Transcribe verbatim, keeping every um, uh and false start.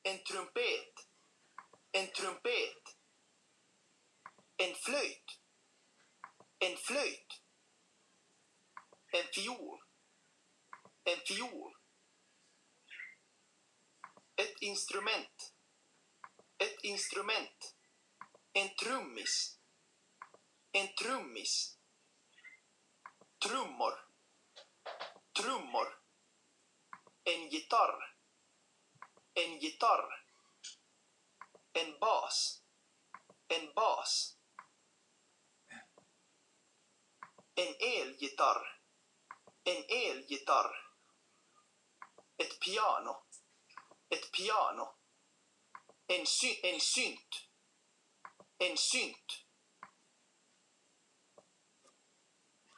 En trumpet. En trumpet. En flöjt. En flöjt. En fiol. En fiol. Ett instrument. Ett instrument. En trummis. En trummis. Trummor. Trummor. En gitarr. En gitarr. En bas. En bas. En elgitarr. En elgitarr. Ett piano. Ett piano. En, sy- en synt. En synt.